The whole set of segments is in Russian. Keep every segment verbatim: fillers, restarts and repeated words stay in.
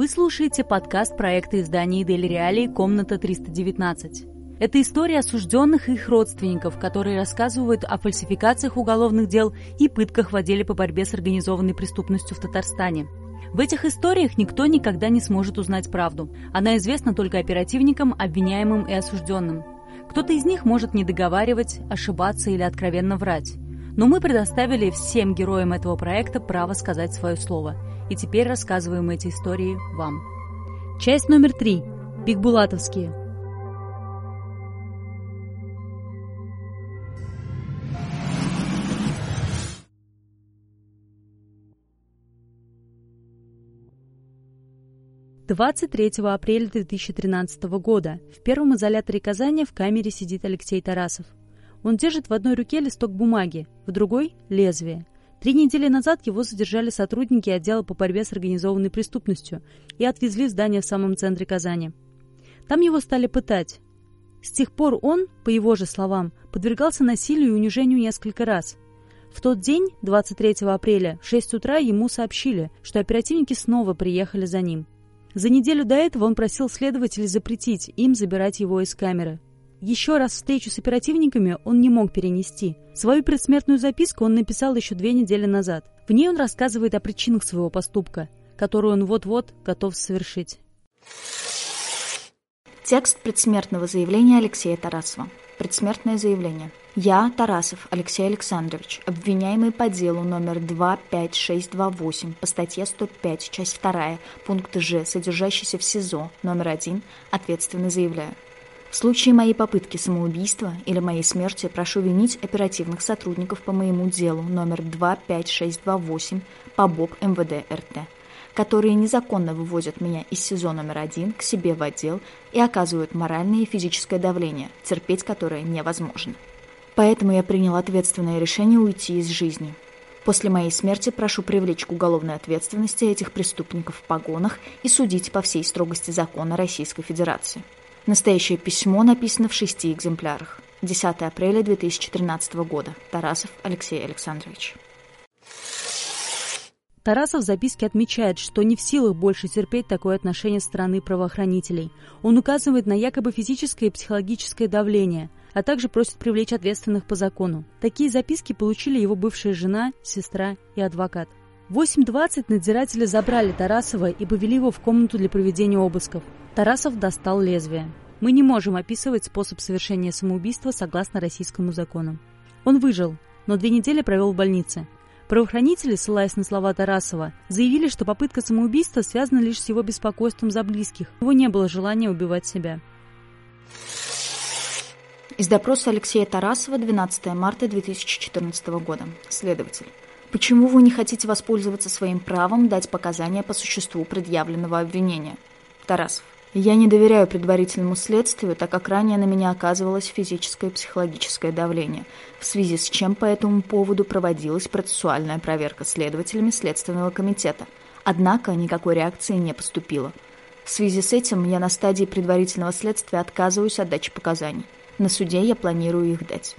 Вы слушаете подкаст проекта издания «Дель Реалии. Комната триста девятнадцать». Это история осужденных и их родственников, которые рассказывают о фальсификациях уголовных дел и пытках в отделе по борьбе с организованной преступностью в Татарстане. В этих историях никто никогда не сможет узнать правду. Она известна только оперативникам, обвиняемым и осужденным. Кто-то из них может недоговаривать, ошибаться или откровенно врать. Но мы предоставили всем героям этого проекта право сказать свое слово. И теперь рассказываем эти истории вам. Часть номер три. Бикбулатовские. двадцать третьего апреля две тысячи тринадцатого года в первом изоляторе Казани в камере сидит Алексей Тарасов. Он держит в одной руке листок бумаги, в другой – лезвие. Три недели назад его задержали сотрудники отдела по борьбе с организованной преступностью и отвезли в здание в самом центре Казани. Там его стали пытать. С тех пор он, по его же словам, подвергался насилию и унижению несколько раз. В тот день, двадцать третьего апреля, в шесть утра ему сообщили, что оперативники снова приехали за ним. За неделю до этого он просил следователей запретить им забирать его из камеры. Еще раз встречу с оперативниками он не мог перенести. Свою предсмертную записку он написал еще две недели назад. В ней он рассказывает о причинах своего поступка, которую он вот-вот готов совершить. Текст предсмертного заявления Алексея Тарасова. Предсмертное заявление. Я, Тарасов Алексей Александрович, обвиняемый по делу номер два пять шесть два восемь по статье сто пять, часть вторая, пункт Ж, содержащийся в СИЗО номер один, ответственно заявляю. В случае моей попытки самоубийства или моей смерти прошу винить оперативных сотрудников по моему делу номер два пять шесть два восемь по БОП эм вэ дэ эр тэ, которые незаконно вывозят меня из СИЗО номер один к себе в отдел и оказывают моральное и физическое давление, терпеть которое невозможно. Поэтому я принял ответственное решение уйти из жизни. После моей смерти прошу привлечь к уголовной ответственности этих преступников в погонах и судить по всей строгости закона Российской Федерации. Настоящее письмо написано в шести экземплярах. десятого апреля две тысячи тринадцатого года. Тарасов Алексей Александрович. Тарасов в записке отмечает, что не в силах больше терпеть такое отношение со стороны правоохранителей. Он указывает на якобы физическое и психологическое давление, а также просит привлечь ответственных по закону. Такие записки получили его бывшая жена, сестра и адвокат. В восемь двадцать надзиратели забрали Тарасова и повели его в комнату для проведения обысков. Тарасов достал лезвие. Мы не можем описывать способ совершения самоубийства согласно российскому закону. Он выжил, но две недели провел в больнице. Правоохранители, ссылаясь на слова Тарасова, заявили, что попытка самоубийства связана лишь с его беспокойством за близких. У него не было желания убивать себя. Из допроса Алексея Тарасова двенадцатого марта две тысячи четырнадцатого года. Следователь. Почему вы не хотите воспользоваться своим правом дать показания по существу предъявленного обвинения? Тарасов. Я не доверяю предварительному следствию, так как ранее на меня оказывалось физическое и психологическое давление, в связи с чем по этому поводу проводилась процессуальная проверка следователями Следственного комитета. Однако никакой реакции не поступило. В связи с этим я на стадии предварительного следствия отказываюсь от дачи показаний. На суде я планирую их дать.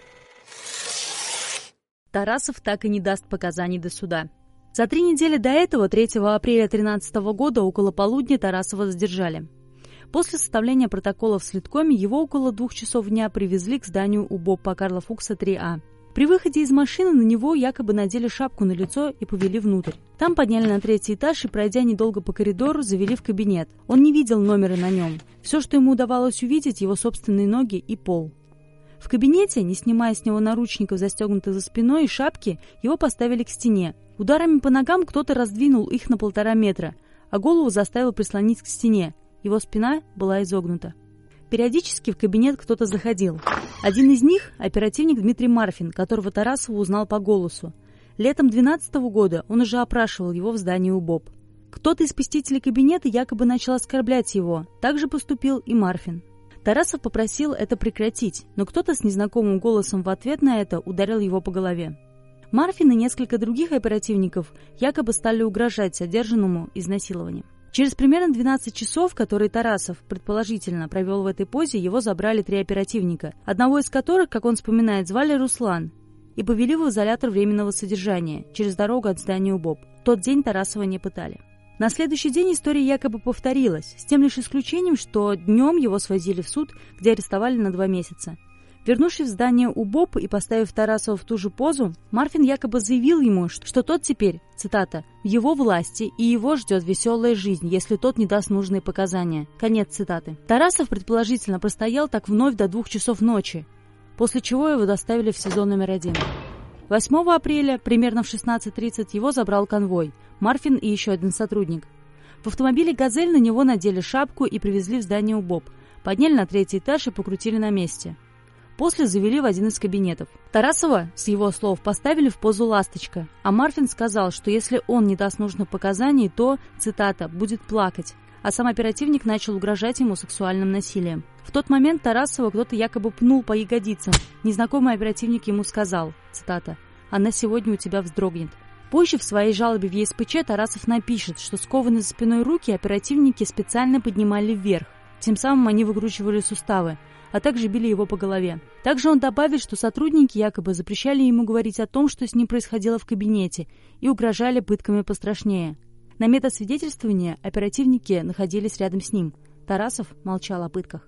Тарасов так и не даст показаний до суда. За три недели до этого, третьего апреля две тысячи тринадцатого года, около полудня Тарасова задержали. После составления протокола в следкоме его около двух часов дня привезли к зданию УБОП по Карла Фукса три А. При выходе из машины на него якобы надели шапку на лицо и повели внутрь. Там подняли на третий этаж и, пройдя недолго по коридору, завели в кабинет. Он не видел номера на нем. Все, что ему удавалось увидеть, его собственные ноги и пол. В кабинете, не снимая с него наручников, застегнутых за спиной, и шапки, его поставили к стене. Ударами по ногам кто-то раздвинул их на полтора метра, а голову заставил прислонить к стене. Его спина была изогнута. Периодически в кабинет кто-то заходил. Один из них – оперативник Дмитрий Марфин, которого Тарасов узнал по голосу. Летом две тысячи двенадцатого года он уже опрашивал его в здании УБОП. Кто-то из посетителей кабинета якобы начал оскорблять его. Так же поступил и Марфин. Тарасов попросил это прекратить, но кто-то с незнакомым голосом в ответ на это ударил его по голове. Марфин и несколько других оперативников якобы стали угрожать задержанному изнасилованием. Через примерно двенадцать часов, которые Тарасов предположительно провел в этой позе, его забрали три оперативника, одного из которых, как он вспоминает, звали Руслан, и повели в изолятор временного содержания через дорогу от здания УБОП. В тот день Тарасова не пытали. На следующий день история якобы повторилась, с тем лишь исключением, что днем его свозили в суд, где арестовали на два месяца. Вернувшись в здание УБОП и поставив Тарасова в ту же позу, Марфин якобы заявил ему, что тот теперь, цитата, «в его власти и его ждет веселая жизнь, если тот не даст нужные показания». Конец цитаты. Тарасов, предположительно, простоял так вновь до двух часов ночи, после чего его доставили в СИЗО номер один. восьмого апреля, примерно в шестнадцать тридцать, его забрал конвой, Марфин и еще один сотрудник. В автомобиле «Газель» на него надели шапку и привезли в здание УБОП, подняли на третий этаж и покрутили на месте. После завели в один из кабинетов. Тарасова, с его слов, поставили в позу «ласточка», а Марфин сказал, что если он не даст нужных показаний, то, цитата, «будет плакать», а сам оперативник начал угрожать ему сексуальным насилием. В тот момент Тарасова кто-то якобы пнул по ягодицам. Незнакомый оперативник ему сказал, цитата, «она сегодня у тебя вздрогнет». Позже в своей жалобе в ЕСПЧ Тарасов напишет, что скованные за спиной руки оперативники специально поднимали вверх, тем самым они выкручивали суставы, а также били его по голове. Также он добавит, что сотрудники якобы запрещали ему говорить о том, что с ним происходило в кабинете, и угрожали пытками пострашнее. На метасвидетельствования оперативники находились рядом с ним. Тарасов молчал о пытках.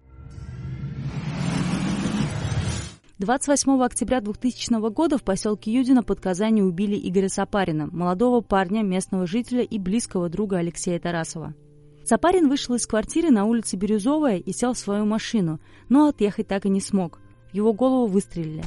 двадцать восьмого октября двухтысячного года в поселке Юдино под Казанью убили Игоря Сапарина, молодого парня, местного жителя и близкого друга Алексея Тарасова. Сапарин вышел из квартиры на улице Бирюзовая и сел в свою машину, но отъехать так и не смог. В его голову выстрелили.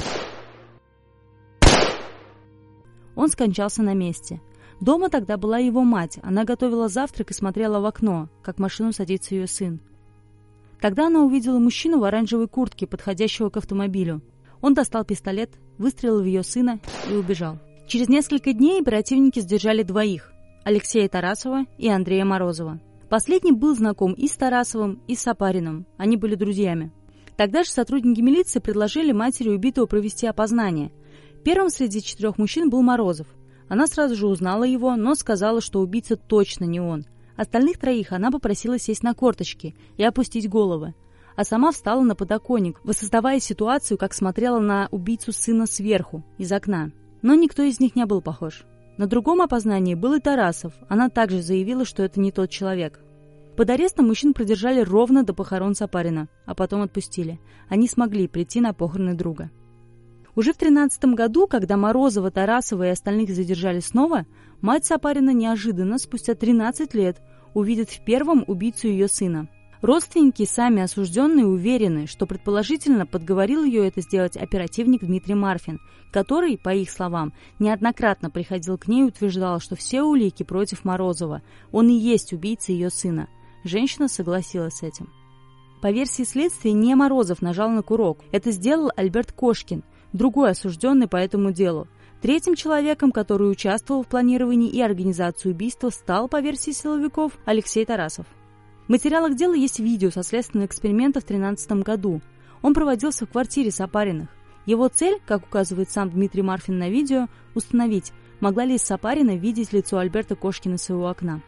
Он скончался на месте. Дома тогда была его мать. Она готовила завтрак и смотрела в окно, как в машину садится ее сын. Тогда она увидела мужчину в оранжевой куртке, подходящего к автомобилю. Он достал пистолет, выстрелил в ее сына и убежал. Через несколько дней оперативники задержали двоих – Алексея Тарасова и Андрея Морозова. Последний был знаком и с Тарасовым, и с Сапариным. Они были друзьями. Тогда же сотрудники милиции предложили матери убитого провести опознание. Первым среди четырех мужчин был Морозов. Она сразу же узнала его, но сказала, что убийца точно не он. Остальных троих она попросила сесть на корточки и опустить головы. А сама встала на подоконник, воссоздавая ситуацию, как смотрела на убийцу сына сверху, из окна. Но никто из них не был похож. На другом опознании был и Тарасов. Она также заявила, что это не тот человек. Под арестом мужчин продержали ровно до похорон Сапарина, а потом отпустили. Они смогли прийти на похороны друга. Уже в тринадцатом году, когда Морозова, Тарасова и остальных задержали снова, мать Сапарина неожиданно, спустя тринадцать лет, увидит в первом убийцу ее сына. Родственники, сами осужденные, уверены, что предположительно подговорил ее это сделать оперативник Дмитрий Марфин, который, по их словам, неоднократно приходил к ней и утверждал, что все улики против Морозова, он и есть убийца ее сына. Женщина согласилась с этим. По версии следствия, не Морозов нажал на курок. Это сделал Альберт Кошкин, другой осужденный по этому делу. Третьим человеком, который участвовал в планировании и организации убийства, стал, по версии силовиков, Алексей Тарасов. В материалах дела есть видео со следственного эксперимента в две тысячи тринадцатом году. Он проводился в квартире Сапариных. Его цель, как указывает сам Дмитрий Марфин на видео, установить, могла ли из Сапарина видеть лицо Альберта Кошкина из своего окна.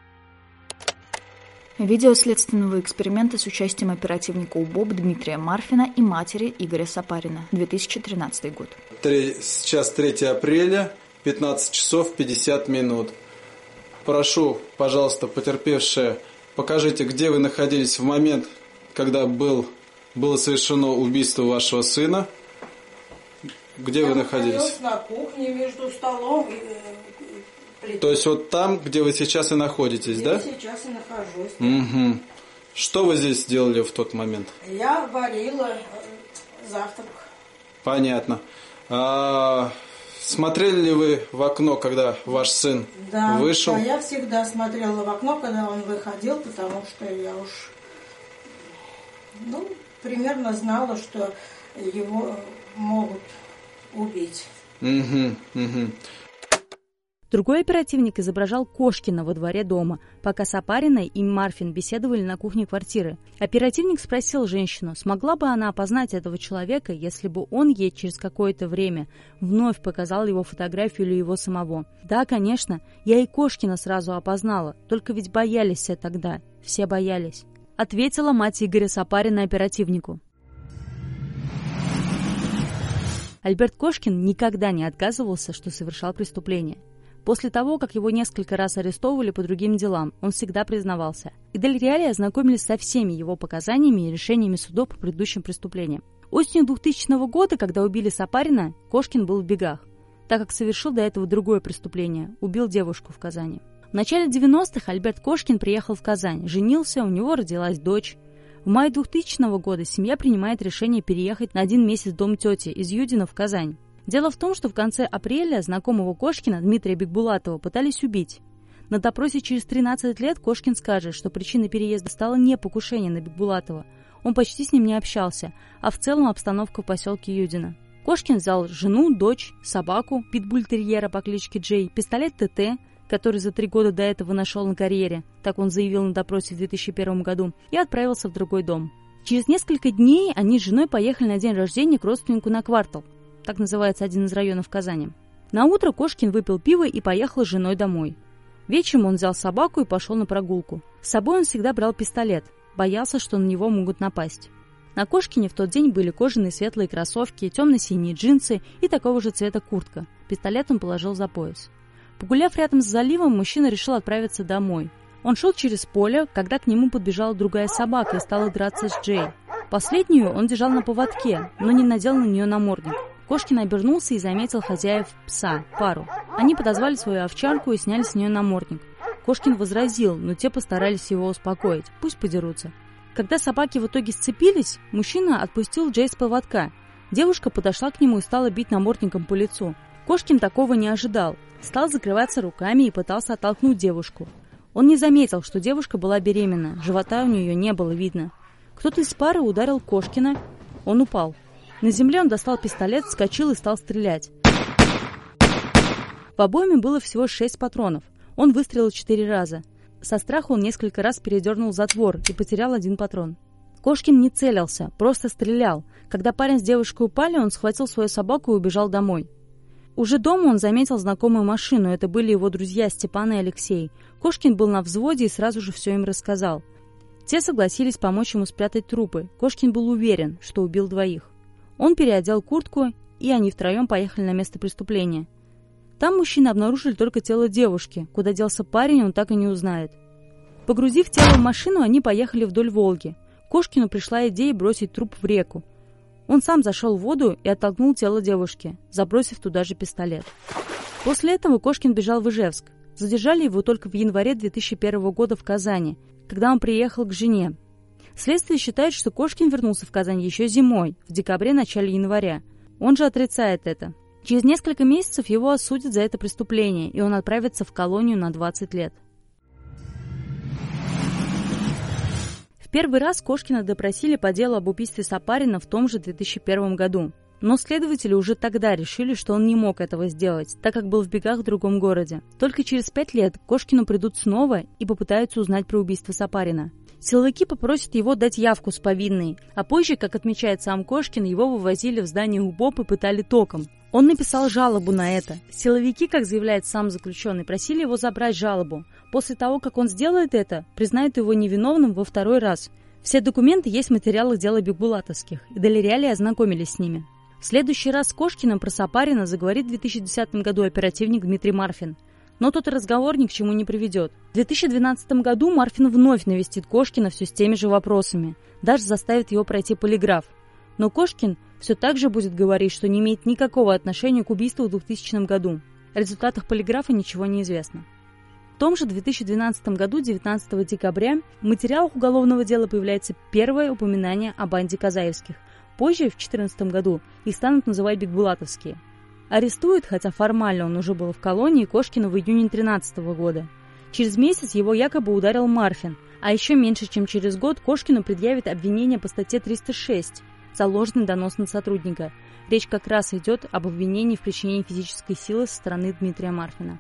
Видео следственного эксперимента с участием оперативника УБОП Дмитрия Марфина и матери Игоря Сапарина, две тысячи тринадцатый год. Сейчас третьего апреля, пятнадцать часов пятьдесят минут. Прошу, пожалуйста, потерпевшие, покажите, где вы находились в момент, когда был, было совершено убийство вашего сына. Где Я вы находились? на кухне между столом и плитой. То есть вот там, где вы сейчас и находитесь, Здесь да? сейчас и нахожусь. Угу. Что вы здесь делали в тот момент? Я варила завтрак. Понятно. А, смотрели ли вы в окно, когда ваш сын да, вышел? Да, я всегда смотрела в окно, когда он выходил, потому что я уж ну, примерно знала, что его могут убить. Угу, угу. Другой оперативник изображал Кошкина во дворе дома, пока Сапарина и Марфин беседовали на кухне квартиры. Оперативник спросил женщину, смогла бы она опознать этого человека, если бы он ей через какое-то время вновь показал его фотографию или его самого. «Да, конечно, я и Кошкина сразу опознала, только ведь боялись все тогда, все боялись», — ответила мать Игоря Сапарина оперативнику. Альберт Кошкин никогда не отказывался, что совершал преступление. После того, как его несколько раз арестовывали по другим делам, он всегда признавался. И Дель Реале ознакомились со всеми его показаниями и решениями судов по предыдущим преступлениям. Осенью двухтысячного года, когда убили Сапарина, Кошкин был в бегах, так как совершил до этого другое преступление – убил девушку в Казани. В начале девяностых Альберт Кошкин приехал в Казань, женился, у него родилась дочь. В мае двухтысячного года семья принимает решение переехать на один месяц в дом тети из Юдина в Казань. Дело в том, что в конце апреля знакомого Кошкина Дмитрия Бекбулатова пытались убить. На допросе через тринадцать лет Кошкин скажет, что причиной переезда стало не покушение на Бекбулатова. Он почти с ним не общался, а в целом обстановка в поселке Юдино. Кошкин взял жену, дочь, собаку, питбуль-терьера по кличке Джей, пистолет ТТ, который за три года до этого нашел на карьере, так он заявил на допросе в две тысячи первом году, и отправился в другой дом. Через несколько дней они с женой поехали на день рождения к родственнику на Квартал. Так называется один из районов Казани. На утро Кошкин выпил пиво и поехал с женой домой. Вечером он взял собаку и пошел на прогулку. С собой он всегда брал пистолет, боялся, что на него могут напасть. На Кошкине в тот день были кожаные светлые кроссовки, темно-синие джинсы и такого же цвета куртка. Пистолет он положил за пояс. Погуляв рядом с заливом, мужчина решил отправиться домой. Он шел через поле, когда к нему подбежала другая собака и стала драться с Джей. Последнюю он держал на поводке, но не надел на нее намордник. Кошкин обернулся и заметил хозяев пса, пару. Они подозвали свою овчарку и сняли с нее намордник. Кошкин возразил, но те постарались его успокоить. Пусть подерутся. Когда собаки в итоге сцепились, мужчина отпустил Джей с поводка. Девушка подошла к нему и стала бить намордником по лицу. Кошкин такого не ожидал. Стал закрываться руками и пытался оттолкнуть девушку. Он не заметил, что девушка была беременна. Живота у нее не было видно. Кто-то из пары ударил Кошкина. Он упал. На земле он достал пистолет, вскочил и стал стрелять. В обойме было всего шесть патронов. Он выстрелил четыре раза. Со страха он несколько раз передернул затвор и потерял один патрон. Кошкин не целился, просто стрелял. Когда парень с девушкой упали, он схватил свою собаку и убежал домой. Уже дома он заметил знакомую машину. Это были его друзья Степан и Алексей. Кошкин был на взводе и сразу же все им рассказал. Те согласились помочь ему спрятать трупы. Кошкин был уверен, что убил двоих. Он переодел куртку, и они втроем поехали на место преступления. Там мужчины обнаружили только тело девушки. Куда делся парень, он так и не узнает. Погрузив тело в машину, они поехали вдоль Волги. Кошкину пришла идея бросить труп в реку. Он сам зашел в воду и оттолкнул тело девушки, забросив туда же пистолет. После этого Кошкин бежал в Ижевск. Задержали его только в январе две тысячи первого года в Казани, когда он приехал к жене. Следствие считает, что Кошкин вернулся в Казань еще зимой, в декабре-начале января. Он же отрицает это. Через несколько месяцев его осудят за это преступление, и он отправится в колонию на двадцать лет. В первый раз Кошкина допросили по делу об убийстве Сапарина в том же две тысячи первом году. Но следователи уже тогда решили, что он не мог этого сделать, так как был в бегах в другом городе. Только через пять лет к Кошкину придут снова и попытаются узнать про убийство Сапарина. Силовики попросят его дать явку с повинной, а позже, как отмечает сам Кошкин, его вывозили в здание УБОП и пытали током. Он написал жалобу на это. Силовики, как заявляет сам заключенный, просили его забрать жалобу. После того, как он сделает это, признают его невиновным во второй раз. Все документы есть в материалах дела Бекбулатовских, и Дель Реале ознакомились с ними. В следующий раз с Кошкиным про Сапарина заговорит в две тысячи десятом году оперативник Дмитрий Марфин. Но тот разговор ни к чему не приведет. В две тысячи двенадцатом году Марфин вновь навестит Кошкина все с теми же вопросами, даже заставит его пройти полиграф. Но Кошкин все так же будет говорить, что не имеет никакого отношения к убийству в двухтысячном году. О результатах полиграфа ничего не известно. В том же две тысячи двенадцатом году, девятнадцатого декабря, в материалах уголовного дела появляется первое упоминание о банде Казаевских. Позже, в две тысячи четырнадцатом году, их станут называть бекбулатовские. Арестуют, хотя формально он уже был в колонии, Кошкина в июне две тысячи тринадцатого года. Через месяц его якобы ударил Марфин, а еще меньше, чем через год, Кошкину предъявят обвинение по статье триста шесть за ложный донос на сотрудника. Речь как раз идет об обвинении в причинении физической силы со стороны Дмитрия Марфина.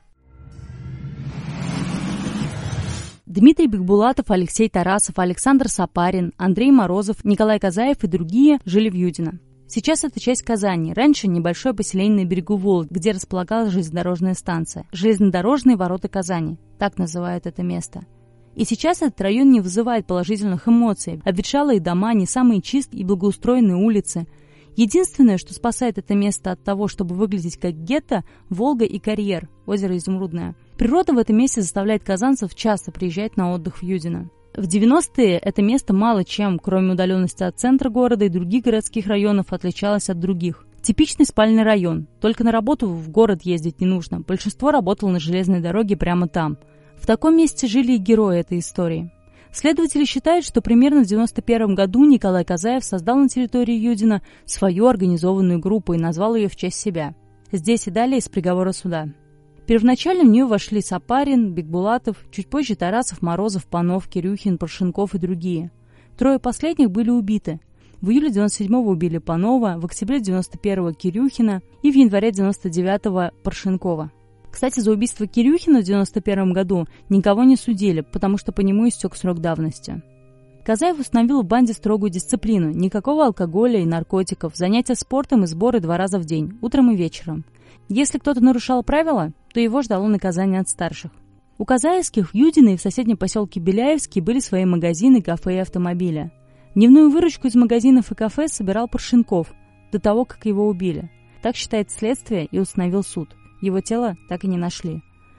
Дмитрий Бекбулатов, Алексей Тарасов, Александр Сапарин, Андрей Морозов, Николай Казаев и другие жили в Юдино. Сейчас это часть Казани, раньше небольшое поселение на берегу Волги, где располагалась железнодорожная станция. Железнодорожные ворота Казани, так называют это место. И сейчас этот район не вызывает положительных эмоций. Обветшалые дома, не самые чистые и благоустроенные улицы. Единственное, что спасает это место от того, чтобы выглядеть как гетто, Волга и карьер, озеро Изумрудное. Природа в этом месте заставляет казанцев часто приезжать на отдых в Юдино. В девяностые это место мало чем, кроме удаленности от центра города и других городских районов, отличалось от других. Типичный спальный район, только на работу в город ездить не нужно, большинство работало на железной дороге прямо там. В таком месте жили и герои этой истории. Следователи считают, что примерно в девяносто первом году Николай Казаев создал на территории Юдино свою организованную группу и назвал ее в честь себя. Здесь и далее из приговора суда. Первоначально в нее вошли Сапарин, Бикбулатов, чуть позже Тарасов, Морозов, Панов, Кирюхин, Паршенков и другие. Трое последних были убиты. В июле девяносто седьмого убили Панова, в октябре девяносто первого Кирюхина и в январе девяносто девятого Паршенкова. Кстати, за убийство Кирюхина в девяносто первом году никого не судили, потому что по нему истек срок давности. Казаев установил в банде строгую дисциплину, никакого алкоголя и наркотиков, занятия спортом и сборы два раза в день, утром и вечером. Если кто-то нарушал правила, то его ждало наказание от старших. У Казаевских в Юдино и в соседнем поселке Беляевский были свои магазины, кафе и автомобили. Дневную выручку из магазинов и кафе собирал Паршенков до того, как его убили. Так считает следствие и установил суд. Его тело так и не нашли.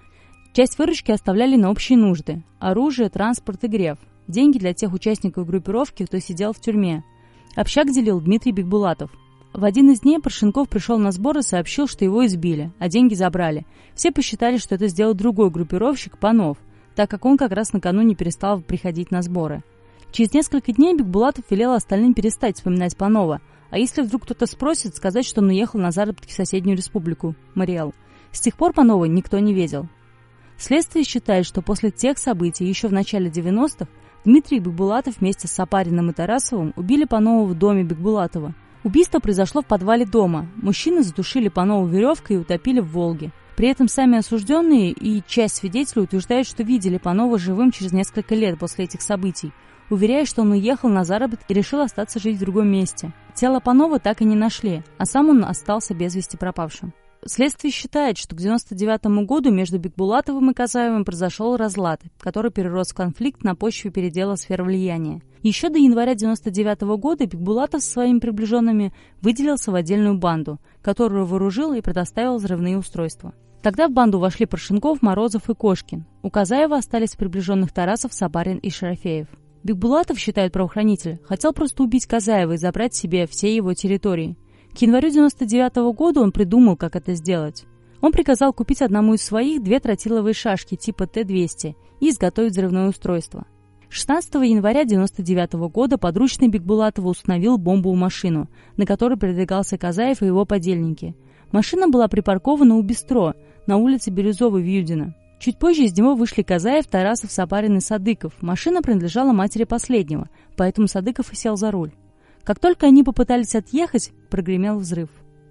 Часть выручки оставляли на общие нужды – оружие, транспорт и греф. Деньги для тех участников группировки, кто сидел в тюрьме. Общак делил Дмитрий Бикбулатов. В один из дней Паршенков пришел на сбор и сообщил, что его избили, а деньги забрали. Все посчитали, что это сделал другой группировщик, Панов, так как он как раз накануне перестал приходить на сборы. Через несколько дней Бикбулатов велел остальным перестать вспоминать Панова, а если вдруг кто-то спросит, сказать, что он уехал на заработки в соседнюю республику, Мариэл. С тех пор Панова никто не видел. Следствие считает, что после тех событий еще в начале девяностых Дмитрий Бикбулатов вместе с Сапариным и Тарасовым убили Панова в доме Бикбулатова. Убийство произошло в подвале дома. Мужчины задушили Панова веревкой и утопили в Волге. При этом сами осужденные и часть свидетелей утверждают, что видели Панова живым через несколько лет после этих событий, уверяя, что он уехал на заработки и решил остаться жить в другом месте. Тело Панова так и не нашли, а сам он остался без вести пропавшим. Следствие считает, что к девяносто девятому году между Бикбулатовым и Казаевым произошел разлад, который перерос в конфликт на почве передела сфер влияния. Еще до января девяносто девятого года Бикбулатов со своими приближенными выделился в отдельную банду, которую вооружил и предоставил взрывные устройства. Тогда в банду вошли Паршенков, Морозов и Кошкин. У Казаева остались приближенных Тарасов, Сапарин и Шарафеев. Бикбулатов, считает правоохранитель, хотел просто убить Казаева и забрать себе все его территории. К январю девяносто девятого года он придумал, как это сделать. Он приказал купить одному из своих две тротиловые шашки типа Т двести и изготовить взрывное устройство. шестнадцатого января девяносто девятого года подручный Бикбулатова установил бомбовую машину, на которой передвигался Казаев и его подельники. Машина была припаркована у бистро на улице Бирюзовой в Юдино. Чуть позже из него вышли Казаев, Тарасов, Сапарин и Садыков. Машина принадлежала матери последнего, поэтому Садыков и сел за руль. Как только они попытались отъехать, прогремел взрыв.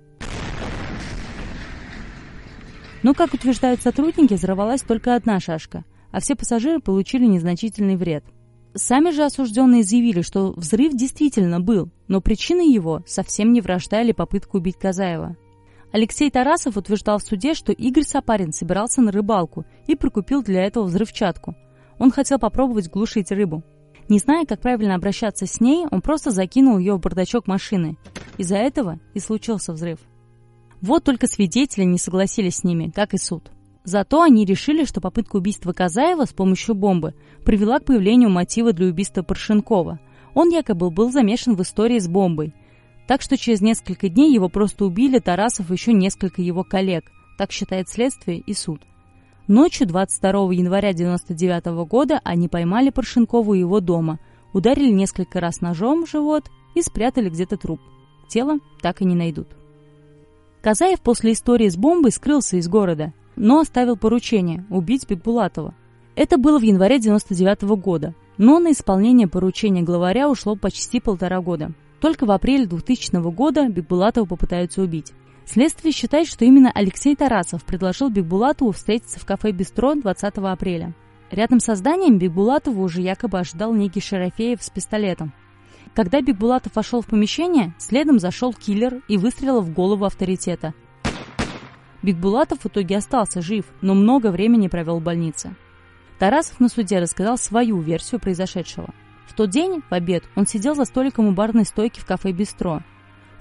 Но, как утверждают сотрудники, взорвалась только одна шашка, а все пассажиры получили незначительный вред. Сами же осужденные заявили, что взрыв действительно был, но причиной его совсем не вражда или попытка убить Казаева. Алексей Тарасов утверждал в суде, что Игорь Сапарин собирался на рыбалку и прикупил для этого взрывчатку. Он хотел попробовать глушить рыбу. Не зная, как правильно обращаться с ней, он просто закинул ее в бардачок машины. Из-за этого и случился взрыв. Вот только свидетели не согласились с ними, как и суд. Зато они решили, что попытка убийства Казаева с помощью бомбы привела к появлению мотива для убийства Паршенкова. Он якобы был замешан в истории с бомбой. Так что через несколько дней его просто убили Тарасов и еще несколько его коллег. Так считает следствие и суд. Ночью двадцать второго января девяносто девятого года они поймали Паршенкова у его дома, ударили несколько раз ножом в живот и спрятали где-то труп. Тело так и не найдут. Казаев после истории с бомбой скрылся из города, но оставил поручение – убить Бикбулатова. Это было в январе девяносто девятого года, но на исполнение поручения главаря ушло почти полтора года. Только в апреле двухтысячного года Бикбулатова попытаются убить. Следствие считает, что именно Алексей Тарасов предложил Бикбулатову встретиться в кафе «Бистро» двадцатого апреля. Рядом со зданием Бикбулатова уже якобы ожидал некий Шарафеев с пистолетом. Когда Бикбулатов вошел в помещение, следом зашел киллер и выстрелил в голову авторитета. Бикбулатов в итоге остался жив, но много времени провел в больнице. Тарасов на суде рассказал свою версию произошедшего. В тот день, в обед, он сидел за столиком у барной стойки в кафе «Бистро».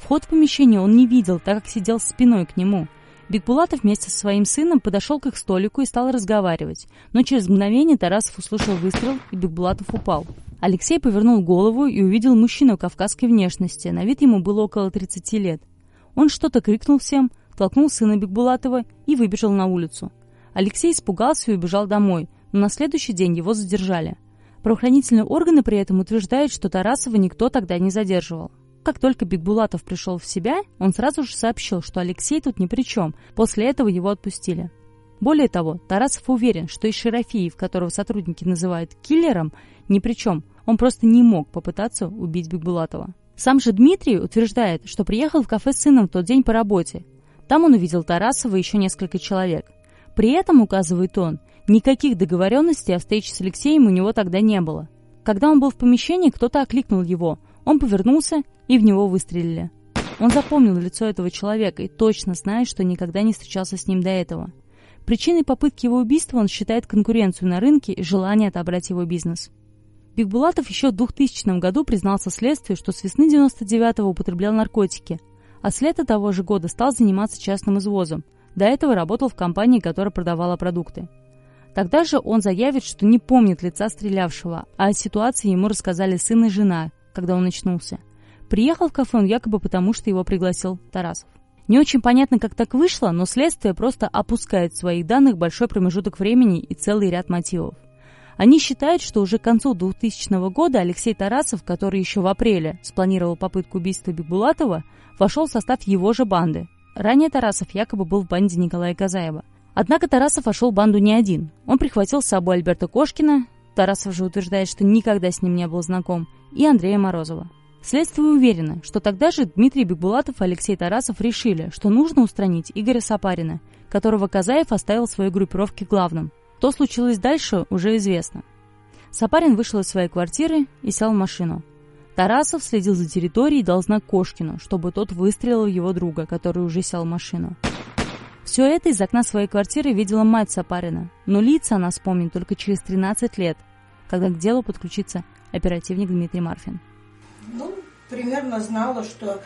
Вход в помещение он не видел, так как сидел спиной к нему. Бикбулатов вместе со своим сыном подошел к их столику и стал разговаривать, но через мгновение Тарасов услышал выстрел, и Бикбулатов упал. Алексей повернул голову и увидел мужчину кавказской внешности, на вид ему было около тридцати лет. Он что-то крикнул всем, толкнул сына Бикбулатова и выбежал на улицу. Алексей испугался и убежал домой, но на следующий день его задержали. Правоохранительные органы при этом утверждают, что Тарасова никто тогда не задерживал. Как только Бикбулатов пришел в себя, он сразу же сообщил, что Алексей тут ни при чем. После этого его отпустили. Более того, Тарасов уверен, что и Шерафиев, которого сотрудники называют киллером, ни при чем. Он просто не мог попытаться убить Бикбулатова. Сам же Дмитрий утверждает, что приехал в кафе с сыном в тот день по работе. Там он увидел Тарасова и еще несколько человек. При этом, указывает он, никаких договоренностей о встрече с Алексеем у него тогда не было. Когда он был в помещении, кто-то окликнул его. Он повернулся, и в него выстрелили. Он запомнил лицо этого человека и точно знает, что никогда не встречался с ним до этого. Причиной попытки его убийства он считает конкуренцию на рынке и желание отобрать его бизнес. Бикбулатов еще в двухтысячном году признался следствию, что с весны девяносто девятого употреблял наркотики, а с лета того же года стал заниматься частным извозом. До этого работал в компании, которая продавала продукты. Тогда же он заявит, что не помнит лица стрелявшего, а о ситуации ему рассказали сын и жена, когда он очнулся. Приехал в кафе он якобы потому, что его пригласил Тарасов. Не очень понятно, как так вышло, но следствие просто опускает в своих данных большой промежуток времени и целый ряд мотивов. Они считают, что уже к концу двухтысячного года Алексей Тарасов, который еще в апреле спланировал попытку убийства Бикбулатова, вошел в состав его же банды. Ранее Тарасов якобы был в банде Николая Казаева. Однако Тарасов вошел в банду не один. Он прихватил с собой Альберта Кошкина, Тарасов же утверждает, что никогда с ним не был знаком, и Андрея Морозова. Следствие уверено, что тогда же Дмитрий Бикбулатов и Алексей Тарасов решили, что нужно устранить Игоря Сапарина, которого Казаев оставил в своей группировке главным. Что случилось дальше, уже известно. Сапарин вышел из своей квартиры и сел в машину. Тарасов следил за территорией и дал знак Кошкину, чтобы тот выстрелил в его друга, который уже сел в машину. Все это из окна своей квартиры видела мать Сапарина, но лица она вспомнит только через тринадцать лет, когда к делу подключится оперативник Дмитрий Марфин. Ну, примерно знала, что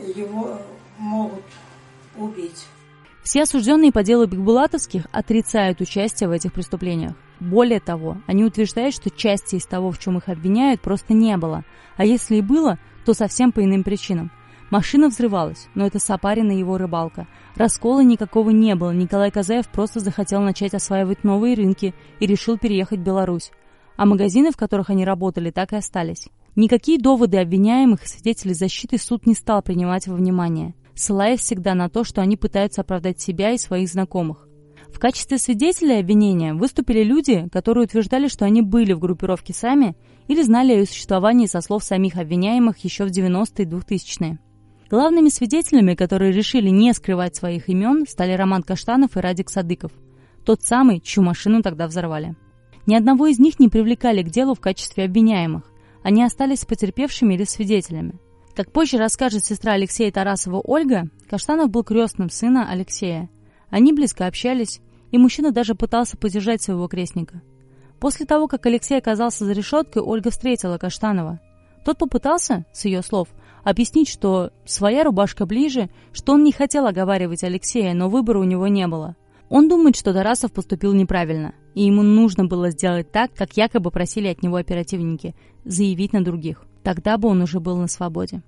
его могут убить. Все осужденные по делу Бикбулатовских отрицают участие в этих преступлениях. Более того, они утверждают, что части из того, в чем их обвиняют, просто не было. А если и было, то совсем по иным причинам. Машина взрывалась, но это Сапарин и его рыбалка. Раскола никакого не было, Николай Казаев просто захотел начать осваивать новые рынки и решил переехать в Беларусь. А магазины, в которых они работали, так и остались. Никакие доводы обвиняемых и свидетелей защиты суд не стал принимать во внимание, ссылаясь всегда на то, что они пытаются оправдать себя и своих знакомых. В качестве свидетелей обвинения выступили люди, которые утверждали, что они были в группировке сами или знали о ее существовании со слов самих обвиняемых еще в девяностые и двухтысячные. Главными свидетелями, которые решили не скрывать своих имен, стали Роман Каштанов и Радик Садыков, тот самый, чью машину тогда взорвали. Ни одного из них не привлекали к делу в качестве обвиняемых, они остались потерпевшими или свидетелями. Как позже расскажет сестра Алексея Тарасова Ольга, Каштанов был крестным сына Алексея. Они близко общались, и мужчина даже пытался поддержать своего крестника. После того, как Алексей оказался за решеткой, Ольга встретила Каштанова. Тот попытался, с ее слов, объяснить, что своя рубашка ближе, что он не хотел оговаривать Алексея, но выбора у него не было. Он думает, что Тарасов поступил неправильно, и ему нужно было сделать так, как якобы просили от него оперативники, заявить на других. Тогда бы он уже был на свободе.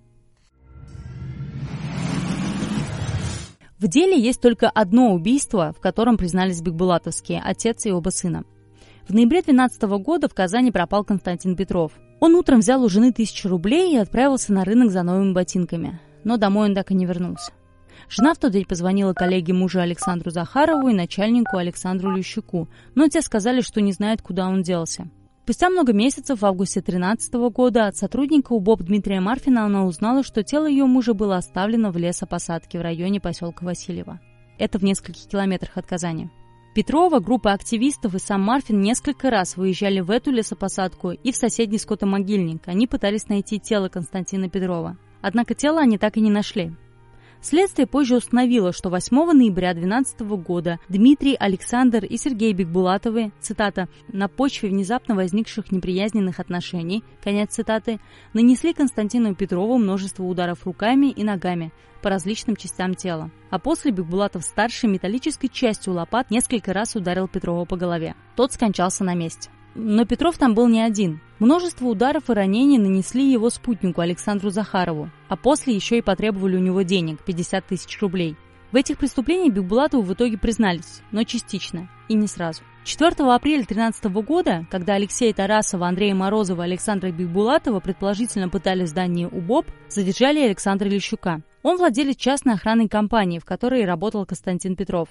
В деле есть только одно убийство, в котором признались бикбулатовские, отец и оба сына. В ноябре две тысячи двенадцатого года в Казани пропал Константин Петров. Он утром взял у жены тысячу рублей и отправился на рынок за новыми ботинками, но домой он так и не вернулся. Жена в тот день позвонила коллеге мужа Александру Захарову и начальнику Александру Лещуку, но те сказали, что не знают, куда он делся. Спустя много месяцев, в августе две тысячи тринадцатого года, от сотрудника УБОП Дмитрия Марфина она узнала, что тело ее мужа было оставлено в лесопосадке в районе поселка Васильево. Это в нескольких километрах от Казани. Петрова, группа активистов и сам Марфин несколько раз выезжали в эту лесопосадку и в соседний скотомогильник. Они пытались найти тело Константина Петрова. Однако тело они так и не нашли. Следствие позже установило, что восьмого ноября две тысячи двенадцатого года Дмитрий, Александр и Сергей Бикбулатовы, цитата, «на почве внезапно возникших неприязненных отношений», конец цитаты, нанесли Константину Петрову множество ударов руками и ногами по различным частям тела. А после Бикбулатов-старший металлической частью лопат несколько раз ударил Петрова по голове. Тот скончался на месте. Но Петров там был не один. Множество ударов и ранений нанесли его спутнику Александру Захарову, а после еще и потребовали у него денег – пятьдесят тысяч рублей. В этих преступлениях Бикбулатову в итоге признались, но частично и не сразу. четвёртого апреля две тысячи тринадцатого года, когда Алексея Тарасова, Андрея Морозова и Александра Бикбулатова предположительно пытали в здании УБОП, задержали Александра Лещука. Он владелец частной охранной компании, в которой работал Константин Петров.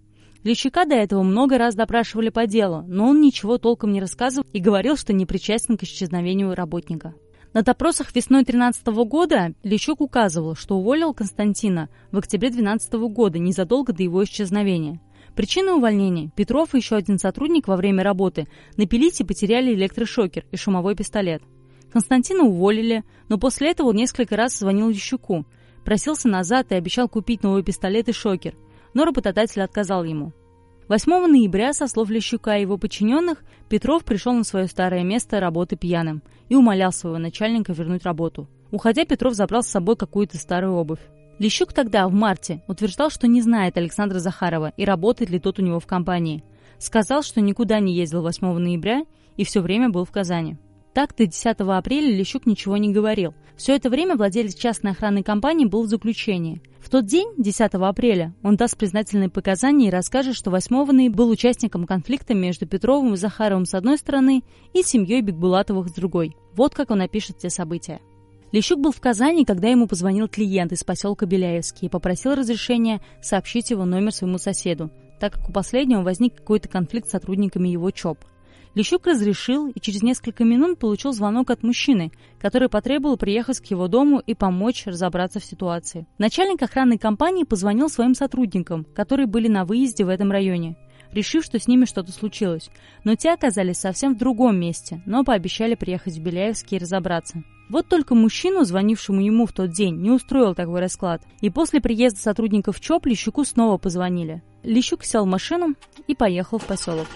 Лещука до этого много раз допрашивали по делу, но он ничего толком не рассказывал и говорил, что не причастен к исчезновению работника. На допросах весной две тысячи тринадцатого года Лещук указывал, что уволил Константина в октябре две тысячи двенадцатого года, незадолго до его исчезновения. Причиной увольнения – Петров и еще один сотрудник во время работы напились и потеряли электрошокер и шумовой пистолет. Константина уволили, но после этого он несколько раз звонил Лещуку, просился назад и обещал купить новый пистолет и шокер, но работодатель отказал ему. восьмого ноября, со слов Лещука и его подчиненных, Петров пришел на свое старое место работы пьяным и умолял своего начальника вернуть работу. Уходя, Петров забрал с собой какую-то старую обувь. Лещук тогда, в марте, утверждал, что не знает Александра Захарова и работает ли тот у него в компании. Сказал, что никуда не ездил восьмого ноября и все время был в Казани. Так, до десятого апреля Лещук ничего не говорил. Все это время владелец частной охранной компании был в заключении. В тот день, десятого апреля, он даст признательные показания и расскажет, что восьмого ноября был участником конфликта между Петровым и Захаровым с одной стороны и семьей Бикбулатовых с другой. Вот как он опишет те события. Лещук был в Казани, когда ему позвонил клиент из поселка Беляевский и попросил разрешения сообщить его номер своему соседу, так как у последнего возник какой-то конфликт с сотрудниками его ЧОП. Лещук разрешил и через несколько минут получил звонок от мужчины, который потребовал приехать к его дому и помочь разобраться в ситуации. Начальник охранной компании позвонил своим сотрудникам, которые были на выезде в этом районе, решив, что с ними что-то случилось. Но те оказались совсем в другом месте, но пообещали приехать в Беляевский и разобраться. Вот только мужчину, звонившему ему в тот день, не устроил такой расклад. И после приезда сотрудников ЧОП Лещуку снова позвонили. Лещук сел в машину и поехал в поселок.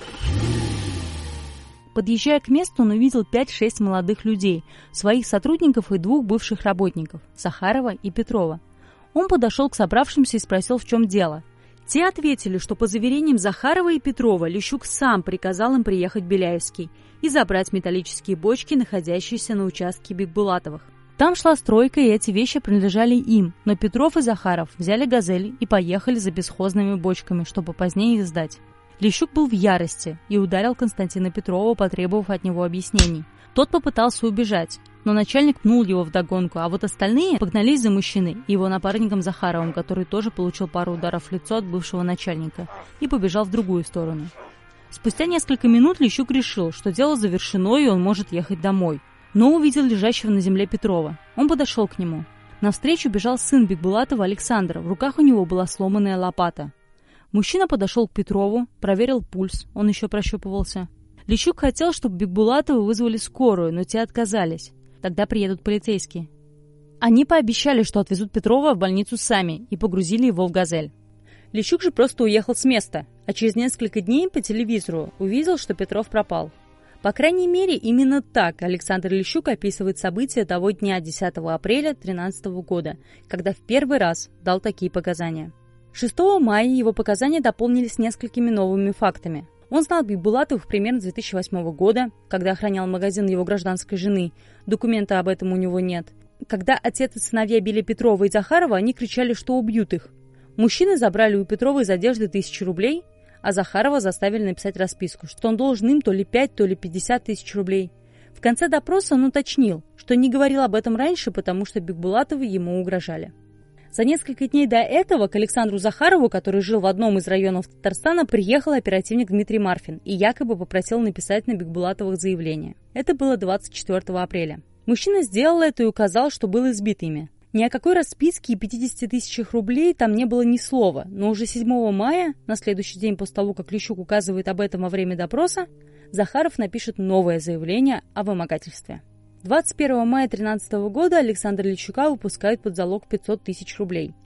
Подъезжая к месту, он увидел пять-шесть молодых людей, своих сотрудников и двух бывших работников – Захарова и Петрова. Он подошел к собравшимся и спросил, в чем дело. Те ответили, что по заверениям Захарова и Петрова Лещук сам приказал им приехать в Беляевский и забрать металлические бочки, находящиеся на участке Бикбулатовых. Там шла стройка, и эти вещи принадлежали им, но Петров и Захаров взяли «Газель» и поехали за бесхозными бочками, чтобы позднее их сдать. Лещук был в ярости и ударил Константина Петрова, потребовав от него объяснений. Тот попытался убежать, но начальник пнул его вдогонку, а вот остальные погнались за мужчиной и его напарником Захаровым, который тоже получил пару ударов в лицо от бывшего начальника и побежал в другую сторону. Спустя несколько минут Лещук решил, что дело завершено и он может ехать домой, но увидел лежащего на земле Петрова. Он подошел к нему. Навстречу бежал сын Бикбулатова Александр, в руках у него была сломанная лопата. Мужчина подошел к Петрову, проверил пульс, он еще прощупывался. Лещук хотел, чтобы Бикбулатовы вызвали скорую, но те отказались. Тогда приедут полицейские. Они пообещали, что отвезут Петрова в больницу сами и погрузили его в «Газель». Лещук же просто уехал с места, а через несколько дней по телевизору увидел, что Петров пропал. По крайней мере, именно так Александр Лещук описывает события того дня, десятого апреля две тысячи тринадцатого года, когда в первый раз дал такие показания. шестого мая его показания дополнились несколькими новыми фактами. Он знал Бикбулатовых примерно с две тысячи восьмого года, когда охранял магазин его гражданской жены. Документа об этом у него нет. Когда отец и сыновья били Петрова и Захарова, они кричали, что убьют их. Мужчины забрали у Петрова из одежды тысячу рублей, а Захарова заставили написать расписку, что он должен им то ли пять, то ли пятьдесят тысяч рублей. В конце допроса он уточнил, что не говорил об этом раньше, потому что Бикбулатовы ему угрожали. За несколько дней до этого к Александру Захарову, который жил в одном из районов Татарстана, приехал оперативник Дмитрий Марфин и якобы попросил написать на Бикбулатовых заявление. Это было двадцать четвёртого апреля. Мужчина сделал это и указал, что был избит ими. Ни о какой расписке и пятидесяти тысячах рублей там не было ни слова, но уже седьмого мая, на следующий день после того, как Лещук указывает об этом во время допроса, Захаров напишет новое заявление о вымогательстве. двадцать первого мая две тысячи тринадцатого года Александра Лещука выпускают под залог пятьсот тысяч рублей.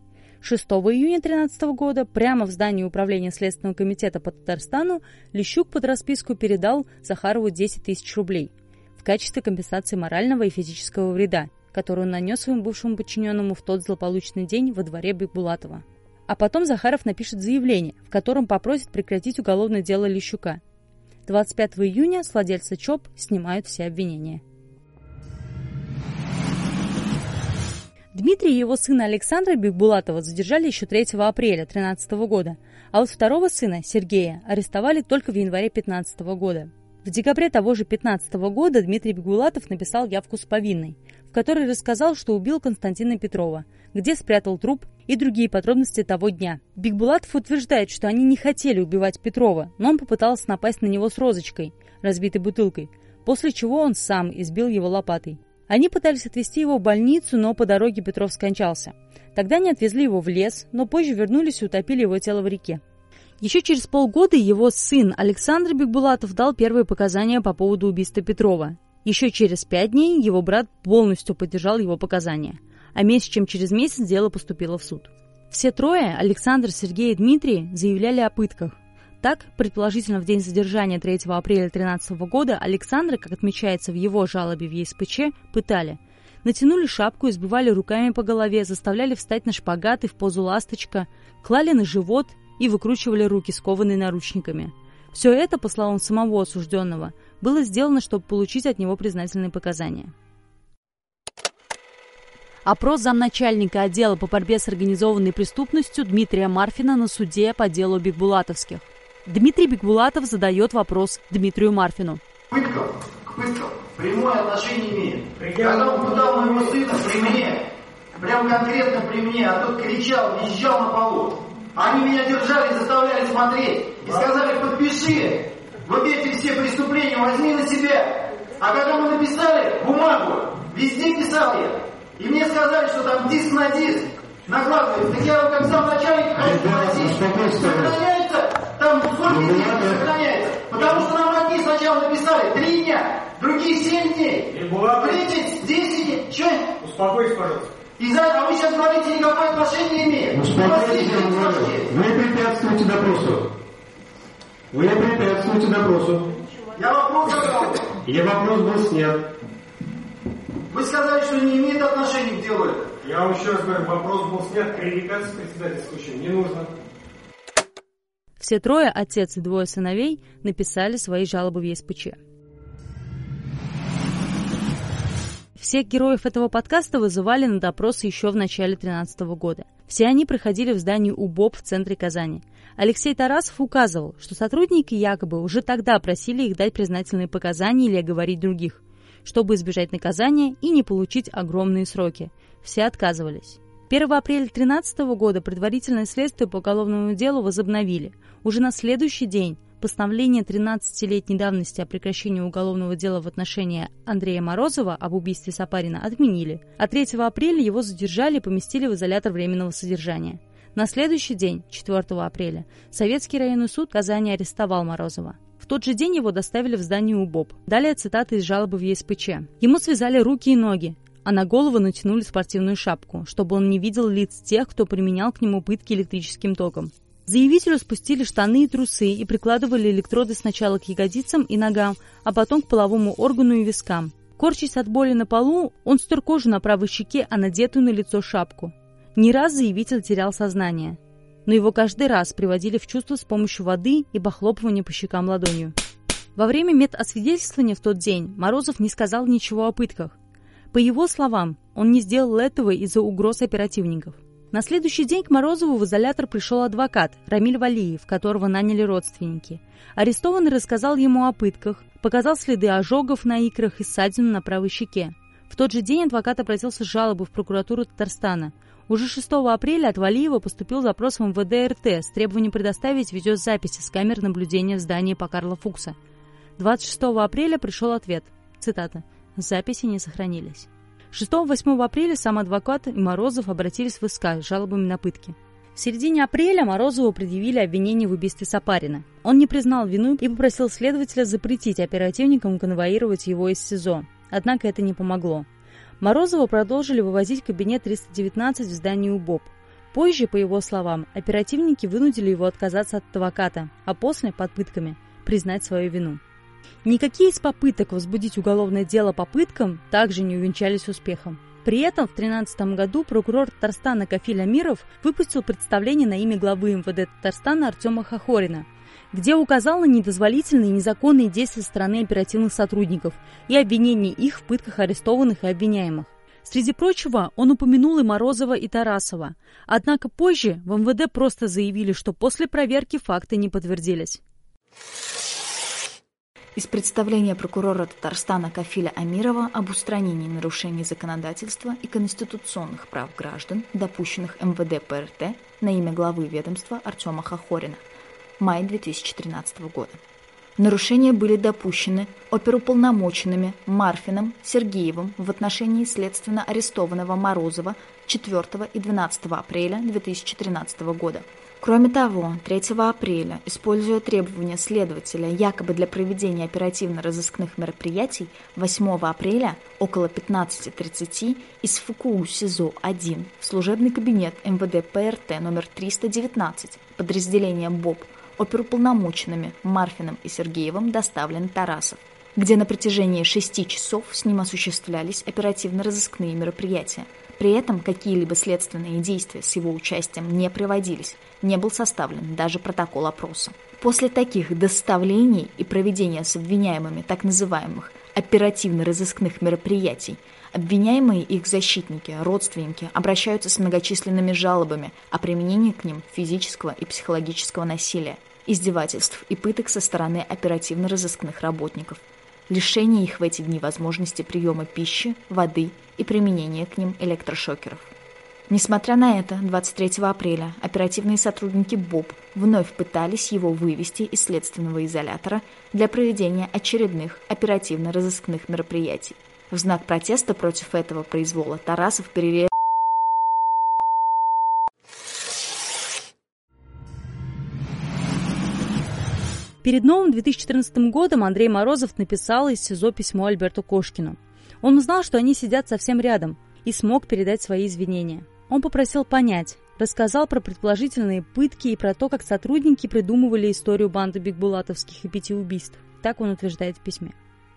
шестого июня две тысячи тринадцатого года прямо в здании управления Следственного комитета по Татарстану Лещук под расписку передал Захарову десять тысяч рублей в качестве компенсации морального и физического вреда, который он нанес своему бывшему подчиненному в тот злополучный день во дворе Бикбулатова. А потом Захаров напишет заявление, в котором попросит прекратить уголовное дело Лещука. двадцать пятого июня с владельца ЧОП снимают все обвинения. Дмитрия и его сына Александра Бикбулатова задержали еще третьего апреля две тысячи тринадцатого года, а вот второго сына, Сергея, арестовали только в январе две тысячи пятнадцатого года. В декабре того же две тысячи пятнадцатого года Дмитрий Бикбулатов написал явку с повинной, в которой рассказал, что убил Константина Петрова, где спрятал труп и другие подробности того дня. Бикбулатов утверждает, что они не хотели убивать Петрова, но он попытался напасть на него с розочкой, разбитой бутылкой, после чего он сам избил его лопатой. Они пытались отвезти его в больницу, но по дороге Петров скончался. Тогда они отвезли его в лес, но позже вернулись и утопили его тело в реке. Еще через полгода его сын Александр Бикбулатов дал первые показания по поводу убийства Петрова. Еще через пять дней его брат полностью поддержал его показания, а меньше чем через месяц дело поступило в суд. Все трое, Александр, Сергей и Дмитрий, заявляли о пытках. Так, предположительно, в день задержания третьего апреля две тысячи тринадцатого года Александра, как отмечается в его жалобе в ЕСПЧ, пытали. Натянули шапку, избивали руками по голове, заставляли встать на шпагат и в позу ласточка, клали на живот и выкручивали руки, скованные наручниками. Все это, по словам самого осужденного, было сделано, чтобы получить от него признательные показания. Опрос замначальника отдела по борьбе с организованной преступностью Дмитрия Марфина на суде по делу Бикбулатовских. Дмитрий Бикбулатов задает вопрос Дмитрию Марфину. Пыткам, к пыткам прямое отношение имеет. Когда он пытал моего сына при мне, прям конкретно при мне, а тот кричал, визжал на полу. Они меня держали, заставляли смотреть и сказали: подпиши вот эти все преступления, возьми на себя. А когда мы написали бумагу, везде писал я. И мне сказали, что там диск на диск накладывается. Так я вот как сам начальник хочу спросить, сохраняется, там сколько дней сохраняется? Потому что нам одни сначала написали три дня, другие семь дней, тридцать, десять дней. Че? Успокойтесь, пожалуйста. И за... А вы сейчас говорите, никакое отношение имеет. Успокойтесь, вы препятствуете допросу. Вы препятствуете допросу. Я вопрос задал. И вопрос был снят. Вы сказали, что не имеет отношения к делу. Я вам еще раз говорю, вопрос был снят, пререкаться председатель случая не нужно. Все трое, отец и двое сыновей, написали свои жалобы в ЕСПЧ. Всех героев этого подкаста вызывали на допрос еще в начале две тысячи тринадцатого года. Все они проходили в здании УБОП в центре Казани. Алексей Тарасов указывал, что сотрудники якобы уже тогда просили их дать признательные показания или оговорить других, чтобы избежать наказания и не получить огромные сроки. Все отказывались. первого апреля две тысячи тринадцатого года предварительное следствие по уголовному делу возобновили. Уже на следующий день постановление тринадцатилетней давности о прекращении уголовного дела в отношении Андрея Морозова об убийстве Сапарина отменили, а третьего апреля его задержали и поместили в изолятор временного содержания. На следующий день, четвёртого апреля, Советский районный суд Казани арестовал Морозова. В тот же день его доставили в здание УБОП. Далее цитаты из жалобы в ЕСПЧ. Ему связали руки и ноги, а на голову натянули спортивную шапку, чтобы он не видел лиц тех, кто применял к нему пытки электрическим током. Заявителю спустили штаны и трусы и прикладывали электроды сначала к ягодицам и ногам, а потом к половому органу и вискам. Корчась от боли на полу, он стер кожу на правой щеке, а надетую на лицо шапку. Не раз заявитель терял сознание, но его каждый раз приводили в чувство с помощью воды и похлопывания по щекам ладонью. Во время медосвидетельствования в тот день Морозов не сказал ничего о пытках. По его словам, он не сделал этого из-за угроз оперативников. На следующий день к Морозову в изолятор пришел адвокат Рамиль Валиев, которого наняли родственники. Арестованный рассказал ему о пытках, показал следы ожогов на икрах и ссадину на правой щеке. В тот же день адвокат обратился с жалобой в прокуратуру Татарстана. Уже шестого апреля от Валиева поступил запрос в эм вэ дэ эр тэ с требованием предоставить видеозаписи с камер наблюдения в здании по Карла Фукса. двадцать шестого апреля пришел ответ. Цитата. «Записи не сохранились». шестого-восьмого апреля сам адвокат и Морозов обратились в ИСК с жалобами на пытки. В середине апреля Морозову предъявили обвинение в убийстве Сапарина. Он не признал вину и попросил следователя запретить оперативникам конвоировать его из СИЗО. Однако это не помогло. Морозова продолжили вывозить в кабинет триста девятнадцать в здании УБОП. Позже, по его словам, оперативники вынудили его отказаться от адвоката, а после, под пытками, признать свою вину. Никакие из попыток возбудить уголовное дело по пыткам также не увенчались успехом. При этом в две тысячи тринадцатом году прокурор Татарстана Кафиль Амиров выпустил представление на имя главы эм вэ дэ Татарстана Артема Хохорина, где указал на недозволительные и незаконные действия со стороны оперативных сотрудников и обвинение их в пытках арестованных и обвиняемых. Среди прочего, он упомянул и Морозова, и Тарасова. Однако позже в эм вэ дэ просто заявили, что после проверки факты не подтвердились. Из представления прокурора Татарстана Кафиля Амирова об устранении нарушений законодательства и конституционных прав граждан, допущенных эм вэ дэ пэ эр тэ на имя главы ведомства Артема Хохорина. Май две тысячи тринадцатого года. Нарушения были допущены оперуполномоченными Марфиным, Сергеевым в отношении следственно арестованного Морозова четвёртого и двенадцатого апреля две тысячи тринадцатого года. Кроме того, третьего апреля, используя требования следователя якобы для проведения оперативно-розыскных мероприятий, восьмого апреля около пятнадцати тридцати из эф ка у СИЗО один в служебный кабинет эм вэ дэ пэ эр тэ номер триста девятнадцать подразделения БОП оперуполномоченными Марфиным и Сергеевым доставлен Тарасов, где на протяжении шести часов с ним осуществлялись оперативно-розыскные мероприятия. При этом какие-либо следственные действия с его участием не проводились, не был составлен даже протокол опроса. После таких доставлений и проведения с обвиняемыми так называемых оперативно-розыскных мероприятий, обвиняемые и их защитники, родственники обращаются с многочисленными жалобами о применении к ним физического и психологического насилия, издевательств и пыток со стороны оперативно-розыскных работников, лишение их в эти дни возможности приема пищи, воды и применения к ним электрошокеров. Несмотря на это, двадцать третьего апреля оперативные сотрудники БОП вновь пытались его вывести из следственного изолятора для проведения очередных оперативно-розыскных мероприятий. В знак протеста против этого произвола Тарасов перерезал. Перед новым две тысячи четырнадцатым годом Андрей Морозов написал из СИЗО письмо Альберту Кошкину. Он узнал, что они сидят совсем рядом, и смог передать свои извинения. Он попросил понять, рассказал про предположительные пытки и про то, как сотрудники придумывали историю банды бикбулатовских и пяти убийств. Так он утверждает в письме.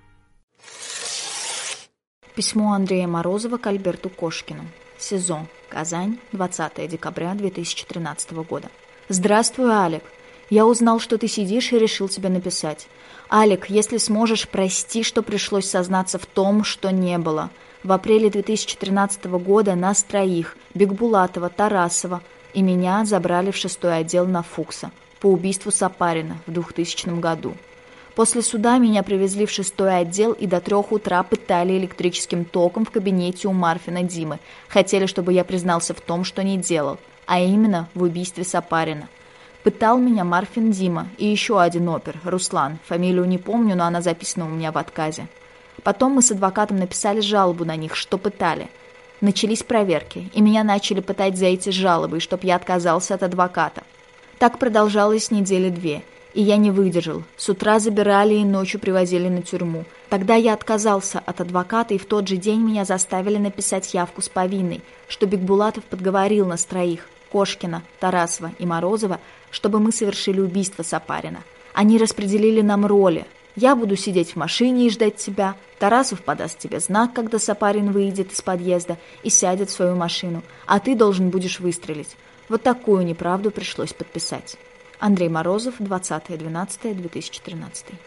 Письмо Андрея Морозова к Альберту Кошкину. СИЗО. Казань. двадцатого декабря две тысячи тринадцатого года. Здравствуй, Алик. Я узнал, что ты сидишь, и решил тебе написать. Алик, если сможешь, прости, что пришлось сознаться в том, что не было. В апреле две тысячи тринадцатого года нас троих, Бикбулатова, Тарасова и меня забрали в шестой отдел на Фукса по убийству Сапарина в двухтысячном году. После суда меня привезли в шестой отдел и до трех утра пытали электрическим током в кабинете у Марфина Димы. Хотели, чтобы я признался в том, что не делал, а именно в убийстве Сапарина. Пытал меня Марфин Дима и еще один опер, Руслан. Фамилию не помню, но она записана у меня в отказе. Потом мы с адвокатом написали жалобу на них, что пытали. Начались проверки, и меня начали пытать за эти жалобы, чтоб я отказался от адвоката. Так продолжалось недели две, и я не выдержал. С утра забирали и ночью привозили на тюрьму. Тогда я отказался от адвоката, и в тот же день меня заставили написать явку с повинной, что Бикбулатов подговорил нас троих, Кошкина, Тарасова и Морозова, чтобы мы совершили убийство Сапарина. Они распределили нам роли. Я буду сидеть в машине и ждать тебя, Тарасов подаст тебе знак, когда Сапарин выйдет из подъезда и сядет в свою машину, а ты должен будешь выстрелить. Вот такую неправду пришлось подписать. Андрей Морозов, двадцатое двенадцатое две тысячи тринадцатый.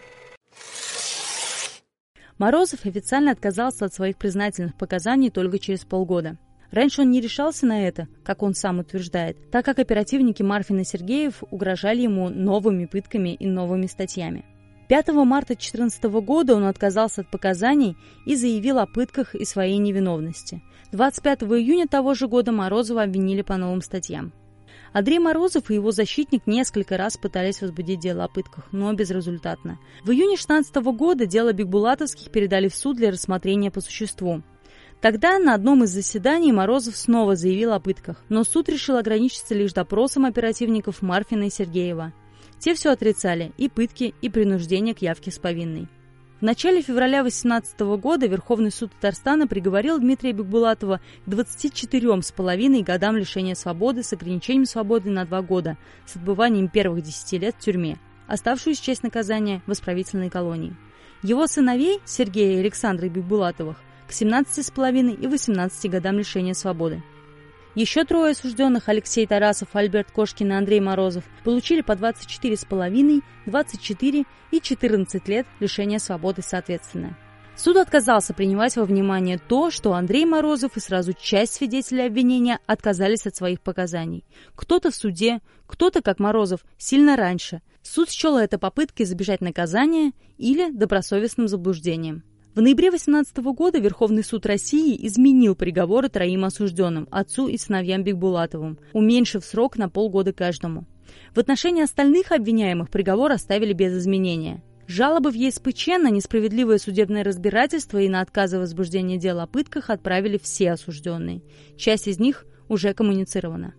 Морозов официально отказался от своих признательных показаний только через полгода. Раньше он не решался на это, как он сам утверждает, так как оперативники Марфин и Сергеев угрожали ему новыми пытками и новыми статьями. пятого марта две тысячи четырнадцатого года он отказался от показаний и заявил о пытках и своей невиновности. двадцать пятого июня того же года Морозова обвинили по новым статьям. Андрей Морозов и его защитник несколько раз пытались возбудить дело о пытках, но безрезультатно. В июне две тысячи шестнадцатого года дело Бикбулатовских передали в суд для рассмотрения по существу. Тогда на одном из заседаний Морозов снова заявил о пытках, но суд решил ограничиться лишь допросом оперативников Марфина и Сергеева. Те все отрицали – и пытки, и принуждение к явке с повинной. В начале февраля две тысячи восемнадцатого года Верховный суд Татарстана приговорил Дмитрия Бикбулатова к двадцати четырем с половиной годам лишения свободы с ограничением свободы на два года с отбыванием первых десяти лет в тюрьме, оставшуюся часть наказания в исправительной колонии. Его сыновей, Сергея и Александра Бикбулатовых, к семнадцати с половиной и восемнадцати годам лишения свободы. Еще трое осужденных, Алексей Тарасов, Альберт Кошкин и Андрей Морозов, получили по двадцать четыре с половиной, двадцать четыре и четырнадцать лет лишения свободы соответственно. Суд отказался принимать во внимание то, что Андрей Морозов и сразу часть свидетелей обвинения отказались от своих показаний. Кто-то в суде, кто-то, как Морозов, сильно раньше. Суд счел это попыткой избежать наказания или добросовестным заблуждением. В ноябре две тысячи восемнадцатого года Верховный суд России изменил приговоры троим осужденным, отцу и сыновьям Бикбулатовым, уменьшив срок на полгода каждому. В отношении остальных обвиняемых приговор оставили без изменения. Жалобы в ЕСПЧ на несправедливое судебное разбирательство и на отказы в возбуждении дела о пытках отправили все осужденные. Часть из них уже коммуницирована.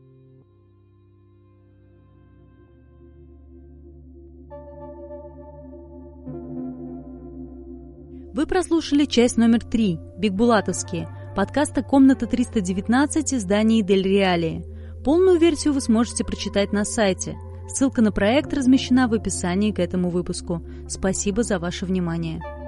Вы прослушали часть номер три «Бикбулатовские» подкаста «Комната триста девятнадцать» издании «Дель Реалии». Полную версию вы сможете прочитать на сайте. Ссылка на проект размещена в описании к этому выпуску. Спасибо за ваше внимание.